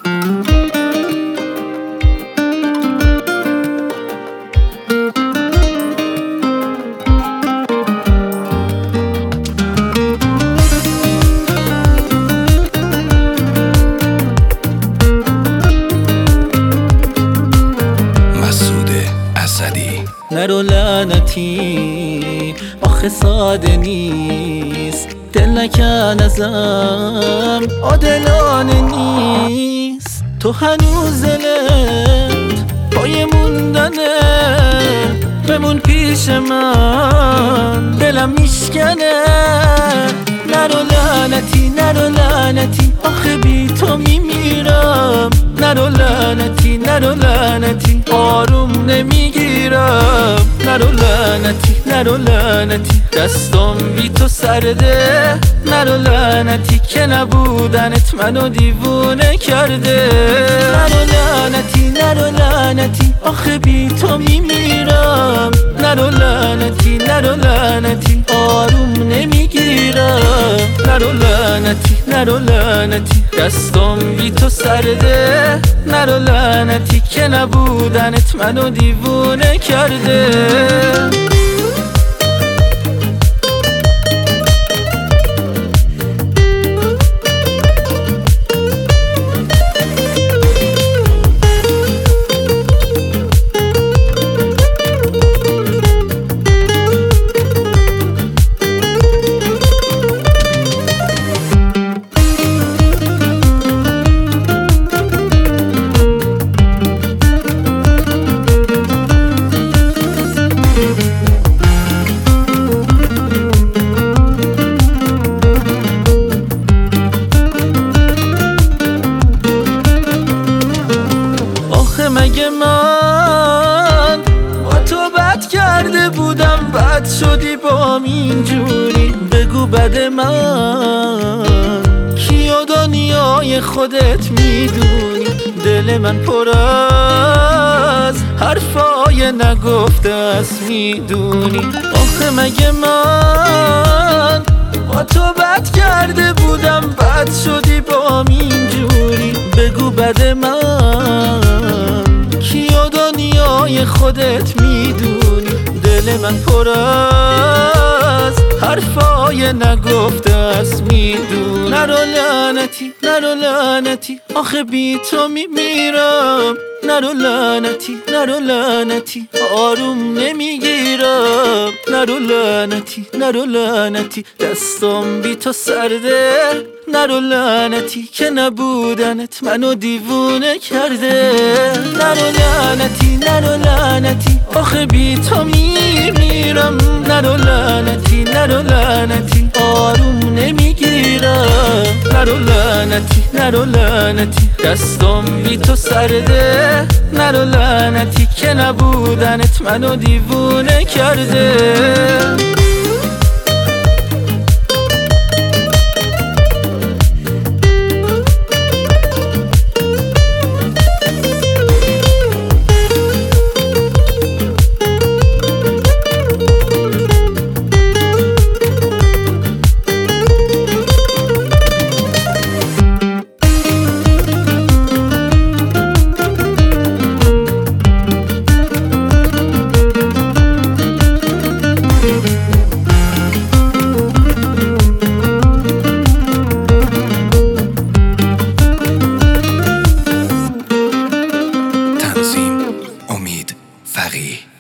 نرو لعنتی آخه ساده نیست، دل نکن ازم عادلانه نیست. تو هنوز دلت پای موندنه، بمون پیش من دلم میشکنه. نرو لعنتی نرو لعنتی آخه بی تو میمیرم. نرو لعنتی نرو لعنتی آروم نمیگیرم. نرو لعنتی نرو لعنتی دستم بی تو سرده. نرو لعنتی که نبودنت منو دیوونه کرده. نرو لعنتی نرو لعنتی آخه بی تو میمیرم. نرو لعنتی نرو لعنتی آروم نمیگیرم. نرو لعنتی نرو لعنتی دستم بی تو سرده. نرو لعنتی که نبودنت منو دیوونه کرده. مگه من با تو بد کرده بودم، بد شدی با اینجوری؟ بگو بد من کی و دنیای خودت میدونی. دل من پر از حرفای نگفته است میدونی. آخه مگه من با تو بد کرده بودم، بد شدی با اینجوری؟ بگو بد من کی و دنیای خودت میدونی. دل من پر از حرفای نگفته است میدونی. نرو لعنتی نرو لعنتی آخه بی تو میمیرم. نرو لعنتی نرو لعنتی آروم نمیگیرم. نرو لعنتی نرو لعنتی دستم بی تو سرده. نرو لعنتی که نبودنت منو دیوونه کرده. نرو لعنتی نرو لعنتی آخه بی تو میمیرم. نرو لعنتی نرو لعنتی آروم نمیگیرم. نرو لعنتی نرو لعنتی دستم بی تو سرده. نرو لعنتی که نبودنت منو دیوونه کرده. امید فقیه.